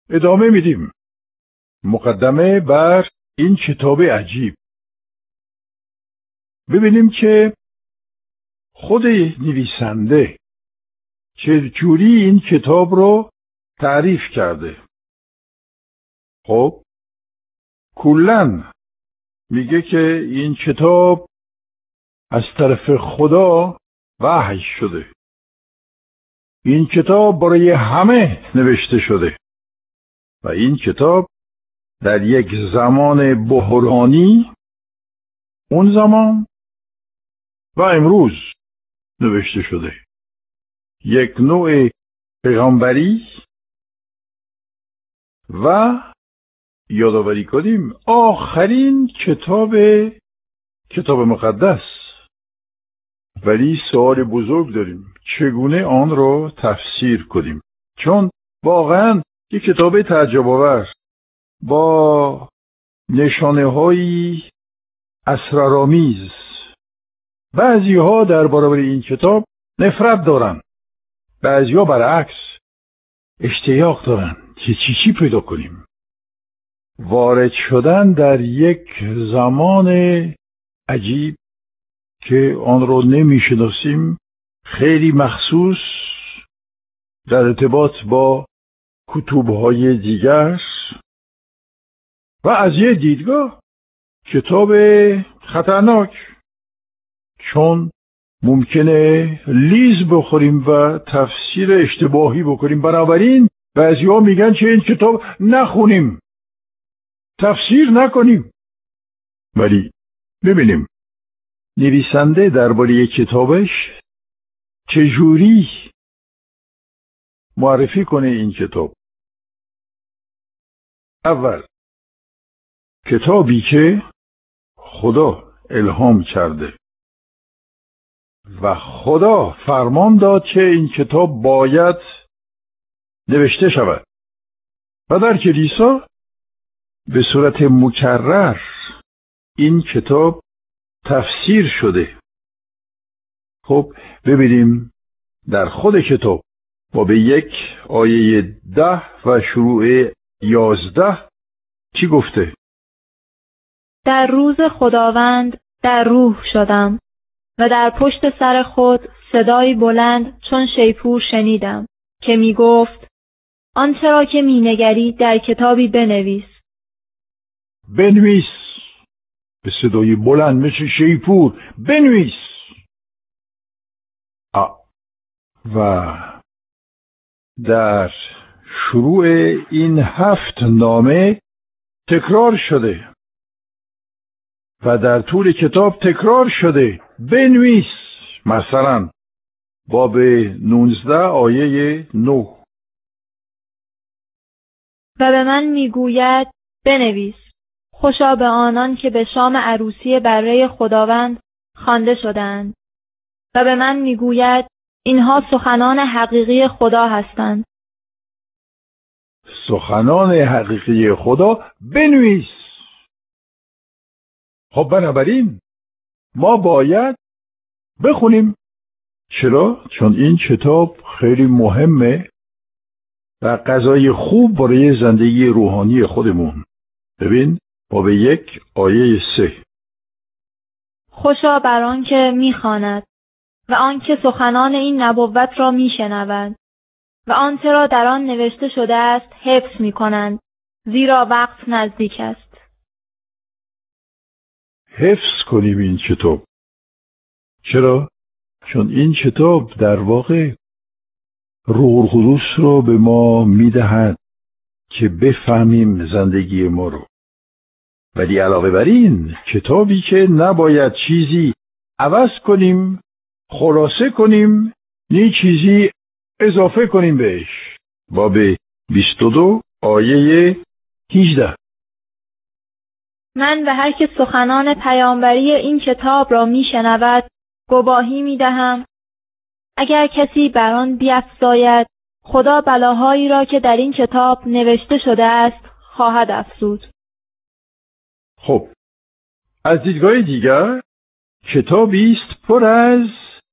ادامه میدیم. مقدمه بر این کتاب عجیب. ببینیم که خود نویسنده چجوری این کتاب رو تعریف کرده. خب کلاً میگه که این کتاب از طرف خدا وحی شده. این کتاب برای همه نوشته شده و این کتاب در یک زمان بحرانی، اون زمان و امروز نوشته شده. یک نوع پیغامبری و یادآوری کنیم آخرین کتاب مقدس. ولی سوال بزرگ داریم، چگونه آن رو تفسیر کنیم؟ چون واقعا یک کتاب تعجب‌آور با نشانه‌های اسرارآمیز. بعضی‌ها در برابر این کتاب نفرت دارن، بعضی‌ها برعکس اشتیاق دارن که چی پیدا کنیم. وارد شدن در یک زمان عجیب که آن رو نمی‌شناسیم، خیلی مخصوص در ارتباط با کتب‌های دیگر و از یه دیدگاه کتاب خطرناک، چون ممکنه لیز بخوریم و تفسیر اشتباهی بکنیم. بنابراین بعضی‌ها میگن که این کتاب نخونیم، تفسیر نکنیم. ولی ببینیم نویسنده درباره کتابش چجوری معرفی کنه این کتاب. اول، کتابی که خدا الهام کرده و خدا فرمان داد که این کتاب باید نوشته شود و در کلیسا به صورت مکرر این کتاب تفسیر شده. خب ببینیم در خود کتاب باب 1 آیه 10 و شروع 11 چی گفته؟ در روز خداوند در روح شدم و در پشت سر خود صدایی بلند چون شیپور شنیدم که می گفت آنچه را که می نگری در کتابی بنویس. بنویس، به صدای بلند مثل شیپور بنویس. و در شروع این 7 نامه تکرار شده و در طول کتاب تکرار شده بنویس. مثلا باب 19 آیه 9 و به من میگوید بنویس، خوشا به آنان که به شام عروسی بره خداوند خوانده شدند. و به من میگوید اینها سخنان حقیقی خدا هستند. سخنان حقیقی خدا بنویس. خب بنابراین ما باید بخونیم. چرا؟ چون این کتاب خیلی مهمه و غذای خوب برای زندگی روحانی خودمون. ببین باب 1 آیه 3 خوشا بر آن که میخواند و آن که سخنان این نبوت را میشنوند و آنچه را در آن نوشته شده است حفظ میکنند، زیرا وقت نزدیک است. حفظ کنیم این کتاب. چرا؟ چون این کتاب در واقع روح القدس رو به ما میدهد که بفهمیم زندگی ما رو. ولی علاوه بر این کتابی که نباید چیزی عوض کنیم، خلاصه کنیم، نی چیزی اضافه کنیم بهش. باب 22 آیه 18 من به هر که سخنان پیامبری این کتاب را میشنود گواهی میدهم اگر کسی بر آن بیفزاید خدا بلاهایی را که در این کتاب نوشته شده است خواهد افزود. خب از دیدگاه دیگر کتابی است پر از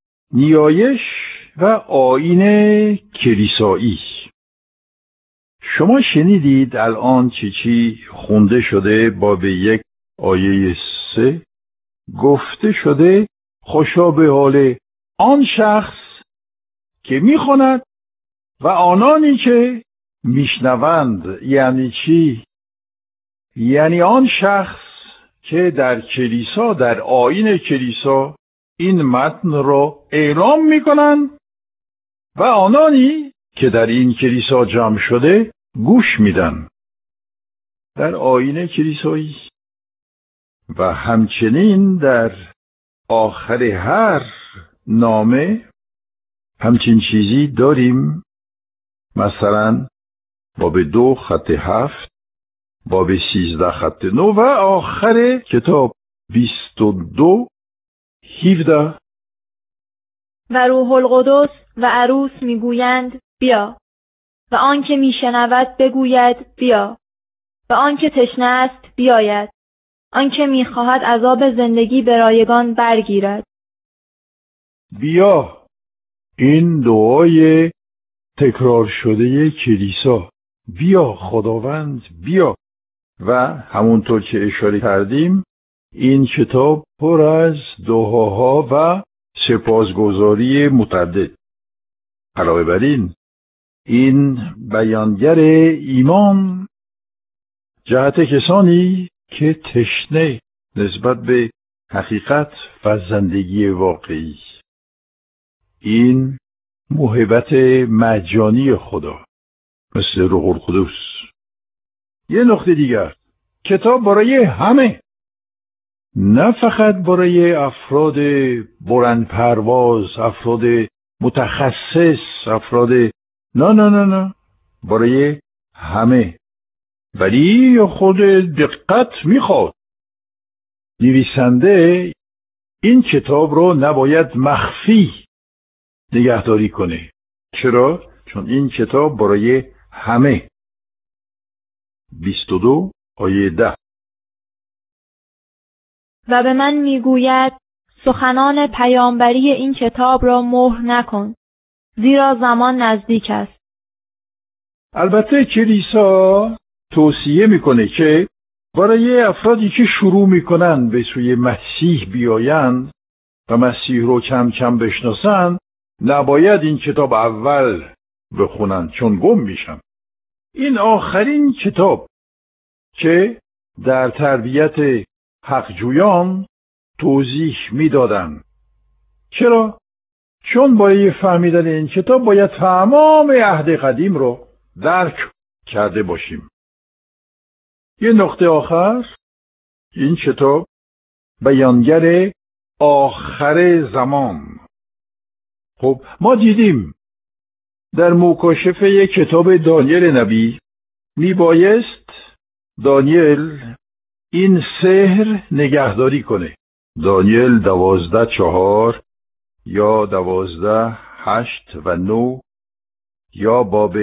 نیایش و آیین کلیسایی. شما شنیدید الان چی خونده شده باب 1 آیه 3 گفته شده خوشا به حال آن شخص که میخواند و آنانی که میشنوند. یعنی چی؟ یعنی آن شخص که در کلیسا، در آیین کلیسا این متن را اعلام میکنند و آنانی که در این کلیسا جمع شده گوش میدن در آیین کلیسایی. و همچنین در آخر هر نامه همچین چیزی داریم، مثلا باب 2 خط 7، باب 13 خط 9 و آخر کتاب 22 17. و روح القدس و عروس میگویند بیا، و آن که میشنود بگوید بیا، و آن که تشنه است بیاید، آن که میخواهد عذاب زندگی به رایگان برگیرد. بیا، این دعای تکرار شده کلیسا، بیا خداوند بیا. و همونطور که اشاره کردیم این کتاب پر از دعاها و سپاسگزاری متعدد. علاوه بر این بیانگر ایمان جهت کسانی که تشنه نسبت به حقیقت و زندگی واقعی، این محبت مجانی خدا مثل روح القدس. یه نکته دیگر، کتاب برای همه، نه فقط برای افراد بلند پرواز، افراد متخصص، افراد نه برای همه. ولی خود دقت میخواد. نویسنده این کتاب رو نباید مخفی نگهداری کنه. چرا؟ چون این کتاب برای همه. 22 آیه 10. و به من میگوید سخنان پیامبری این کتاب را مهر نکن، زیرا زمان نزدیک است. البته کلیسا توصیه میکنه که برای افرادی که شروع میکنن به سوی مسیح بیایند و مسیح رو کم کم بشناسن، نباید این کتاب اول بخونن چون گم میشن. این آخرین کتاب که در تربیت حقجویان توضیح میدادن. چرا؟ چون برای فهمیدن این کتاب باید تمام عهد قدیم رو درک کرده باشیم. یه نقطه آخر، این کتاب بیانگر آخر زمان. خب ما دیدیم در مکاشفه کتاب دانیل نبی میبایست دانیل این سحر نگهداری کنه. دانیل 12:4 یا 12:8 و 9 یا باب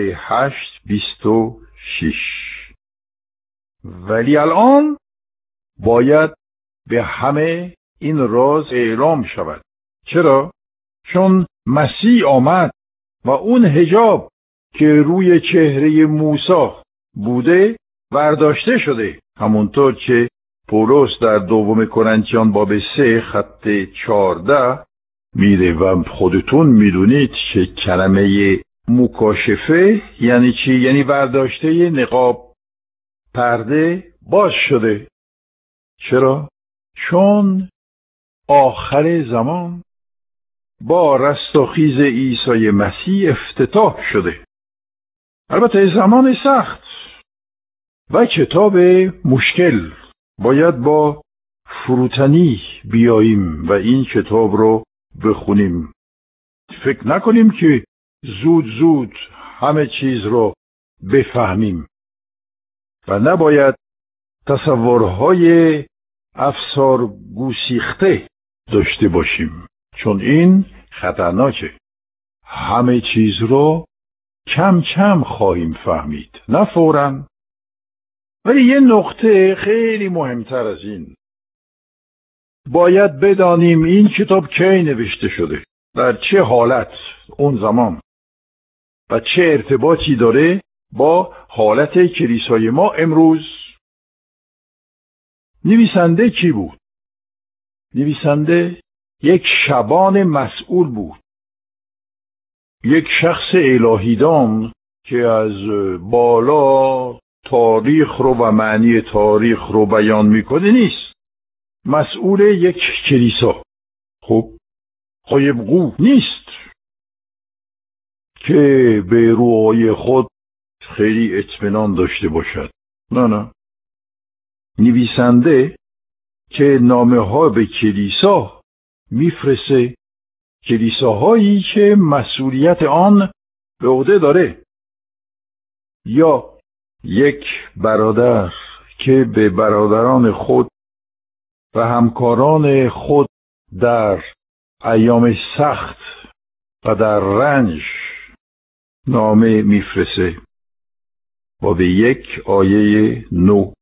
8:26. ولی الان باید به همه این راز اعلام شود. چرا؟ چون مسیح آمد و اون حجاب که روی چهره موسی بوده برداشته شده، همونطور که پولس در دوم کرنتیان باب 3 خط 14 میره. و خودتون میدونید که کلمه مکاشفه یعنی چی؟ یعنی برداشته نقاب، پرده باز شده. چرا؟ چون آخر زمان با رستاخیز عیسی مسیح افتتاح شده. البته زمان سخت و کتاب مشکل، باید با فروتنی بیاییم و این کتاب رو بخونیم. فکر نکنیم که زود همه چیز رو بفهمیم و نباید تصورهای افسار گسیخته داشته باشیم، چون این خطرناکه. همه چیز رو کم کم خواهیم فهمید، نه فوراً. ولی یه نقطه خیلی مهمتر از این، باید بدانیم این کتاب کی نوشته شده، در چه حالت اون زمان و چه ارتباطی داره با حالت کلیسای ما امروز. نویسنده کی بود؟ نویسنده یک شبان مسئول بود، یک شخص الهیدان که از بالا تاریخ رو و معنی تاریخ رو بیان میکنه نیست. مسئول یک کلیسا. خب قایبگو نیست که به روحای خود خیلی اطمینان داشته باشد. نه. نویسنده که نامه ها به کلیسا میفرسته، کلیساهایی که مسئولیت آن به عهده داره، یا یک برادر که به برادران خود و همکاران خود در ایام سخت و در رنج نامه میفرسته و به یک آیه 9: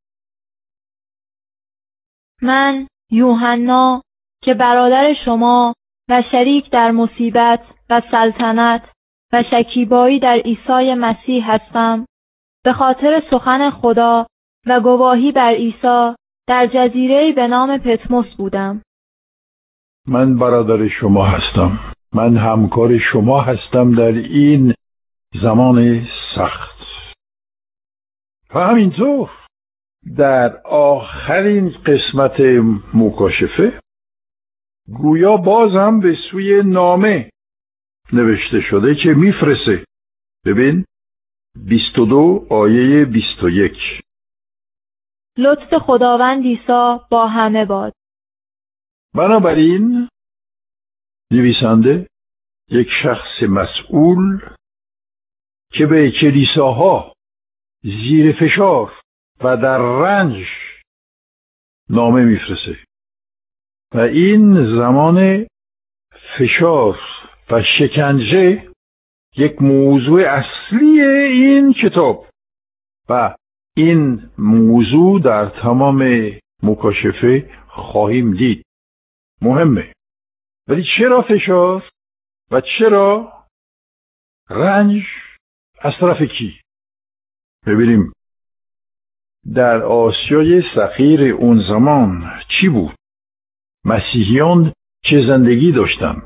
من یوحنا که برادر شما و شریک در مصیبت و سلطنت و شکیبایی در عیسی مسیح هستم، به خاطر سخن خدا و گواهی بر عیسی در جزیره‌ای به نام پتموس بودم. من برادر شما هستم، من همکار شما هستم در این زمان سخت. و همینطور در آخرین قسمت مکاشفه گویا باز هم به سوی نامه نوشته شده که میفرسته. ببین 22 آیه 21: لطف خداوند عیسی با همه باد. بنابراین نویسنده یک شخص مسئول که به کلیساها زیر فشار و در رنج نامه میفرسته و این زمان فشار و شکنجه یک موضوع اصلی این کتاب و این موضوع در تمام مکاشفه خواهیم دید. مهمه. ولی چرا فشار و چرا رنج؟ از طرف کی؟ ببینیم در آسیای صغیر اون زمان چی بود؟ مسیحیان چه زندگی داشتن؟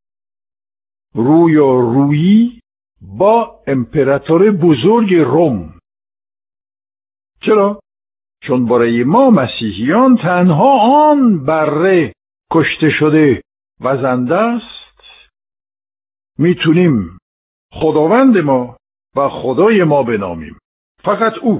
رویارویی با امپراتور بزرگ روم. چرا؟ چون برای ما مسیحیان تنها آن بره کشته شده و زنده است میتونیم خداوند ما و خدای ما بنامیم، فقط او.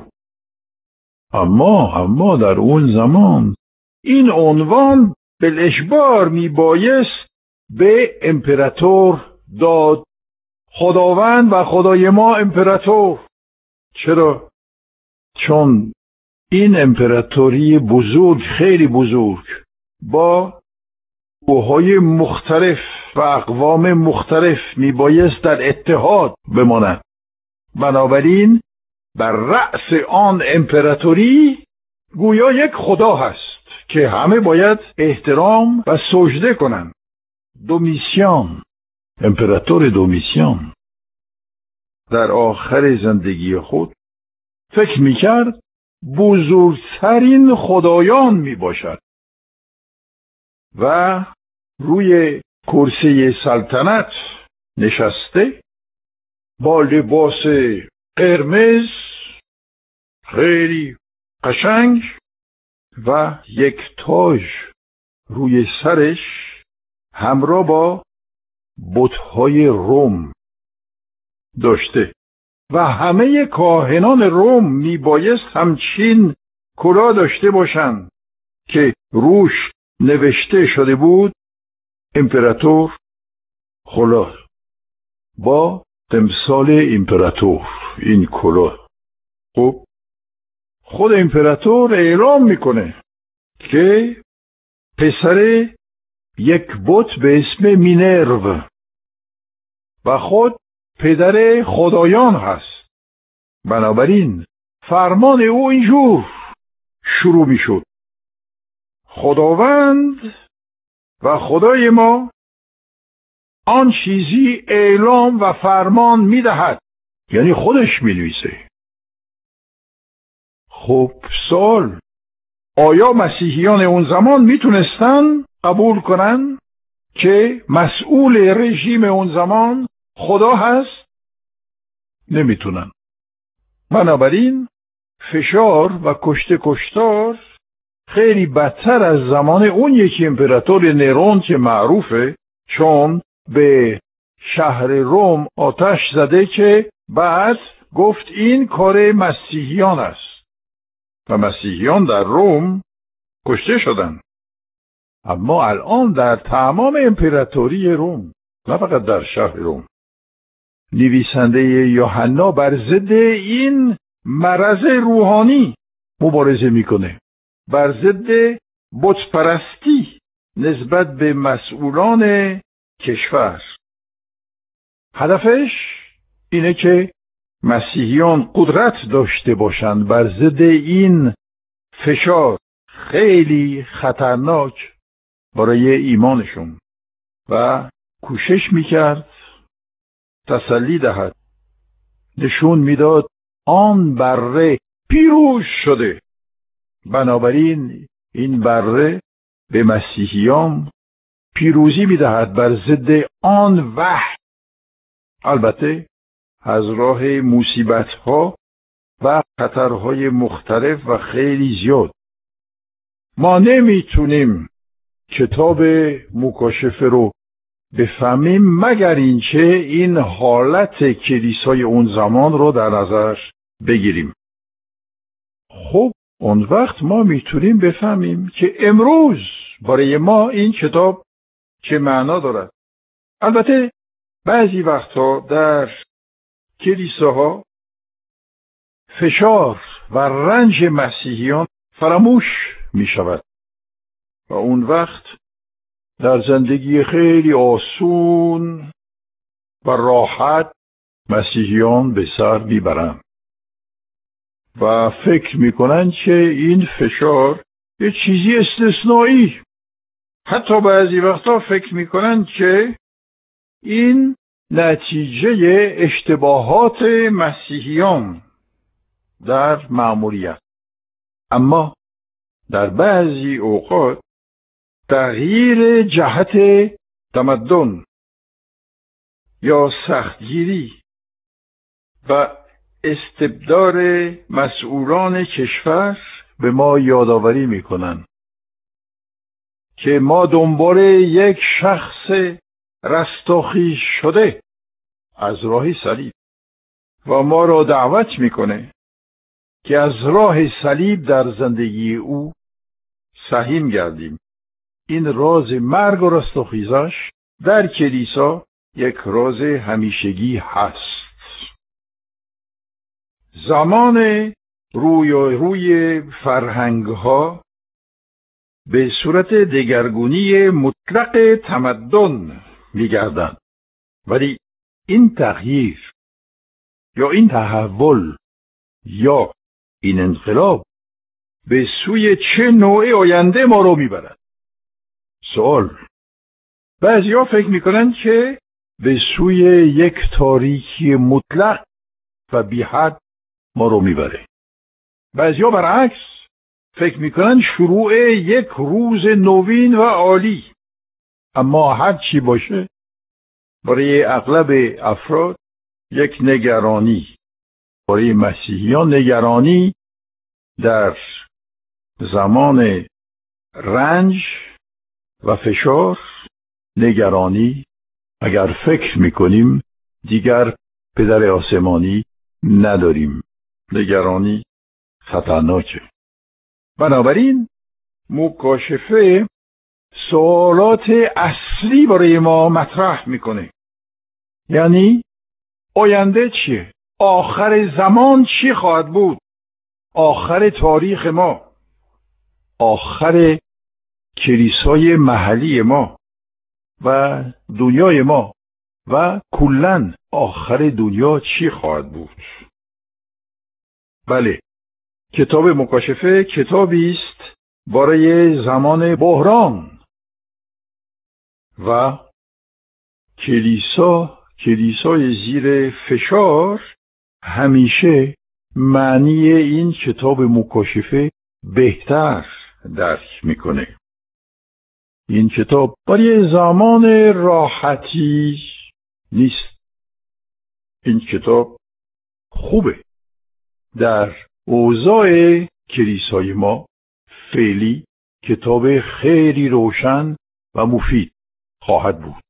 اما در اون زمان این عنوان بالاجبار میبایست به امپراتور داد. خداوند و خدای ما امپراتور. چرا؟ چون این امپراتوری بزرگ، خیلی بزرگ، با گروه‌های مختلف و اقوام مختلف میبایست در اتحاد بماند. بنابراین بر رأس آن امپراتوری گویا یک خدا هست که همه باید احترام و سجده کنند. دومیسیان، امپراتور دومیسیان در آخر زندگی خود فکر میکرد بزرگترین خدایان میباشد و روی کرسی سلطنت نشسته با لباس قرمز خیلی قشنگ و یک تاج روی سرش همراه با بت‌های روم داشته و همه کاهنان روم میبایست همچین کلاه داشته باشند که روش نوشته شده بود امپراتور کلاه با تمثال امپراتور. این کلاه خب خود امپراتور اعلام میکنه که پسر یک بت به اسم مینرو و خود پدر خدایان هست. بنابراین فرمان او اینجور شروع میشد: خداوند و خدای ما آن چیزی اعلام و فرمان میدهد. یعنی خودش مینویسه خب سوال، آیا مسیحیان اون زمان میتونستن قبول کنن که مسئول رژیم اون زمان خدا هست؟ نمیتونن. بنابراین فشار و کشتار خیلی بدتر از زمان اون یکی امپراتور نرون که معروفه، چون به شهر روم آتش زده که بعد گفت این کار مسیحیان است و مسیحیان در روم کشته شدند. اما الان در تمام امپراتوری روم، نه فقط در شهر روم، نویسنده یوحنا بر ضد این مرض روحانی مبارزه میکنه، بر ضد بت پرستی نسبت به مسئولان کشور. هدفش اینه که مسیحیان قدرت داشته باشند بر ضد این فشار خیلی خطرناک برای ایمانشون و کوشش میکرد تسلی دهد، نشون میداد آن بره پیروز شده. بنابراین این بره به مسیحیان پیروزی میدهد بر ضد آن وحی، البته از راه مصیبت‌ها و خطرهای مختلف و خیلی زیاد. ما نمیتونیم کتاب مکاشفه رو بفهمیم مگر اینکه این حالت کلیسای اون زمان رو در نظر بگیریم. خب اون وقت ما میتونیم بفهمیم که امروز برای ما این کتاب چه معنا دارد. البته بعضی وقتها در کلیساها فشار و رنج مسیحیان فراموش می شود و اون وقت در زندگی خیلی آسون و راحت مسیحیان به سر میبرند و فکر میکنن که این فشار یه چیزی استثنایی. حتی بعضی وقتا فکر میکنن که این نتیجه اشتباهات مسیحیان در مأموریت. اما در بعضی اوقات تغییر جهت تمدن یا سختگیری و استبداد مسئولان کشور به ما یادآوری میکنن که ما دنبال یک شخص رستاخیز شده از راه صلیب و ما را دعوت میکنه که از راه صلیب در زندگی او سهیم گردیم. این راز مرگ و رستاخیزش در کلیسا یک راز همیشگی هست. زمان روی فرهنگ‌ها به صورت دگرگونی مطلق تمدن می‌گردند، ولی این تغییر یا این تحول یا این انقلاب به سوی چه نوع آینده ما رو میبرد؟ سوال. بعضیا فکر میکنن که به سوی یک تاریکی مطلق و بی حد ما رو میبره. بعضیا برعکس فکر میکنن شروع یک روز نوین و عالی. اما هر چی باشه برای اغلب افراد یک نگرانی، برای مسیحیان نگرانی در زمان رنج و فشار، نگرانی اگر فکر میکنیم دیگر پدر آسمانی نداریم. نگرانی خطرناکه. بنابراین مکاشفه سوالات اصلی برای ما مطرح میکنه. یعنی آینده چیه؟ آخر زمان چی خواهد بود؟ آخر تاریخ ما، آخر کلیسای محلی ما و دنیای ما و کلاً آخر دنیا چی خواهد بود؟ بله، کتاب مکاشفه کتابی است برای زمان بحران و کلیسای زیر فشار همیشه معنی این کتاب مکاشفه بهتر درک میکنه. این کتاب برای زمان راحتی نیست. این کتاب خوبه. در اوضاع کلیسای ما فعلی کتاب خیلی روشن و مفید خواهد بود.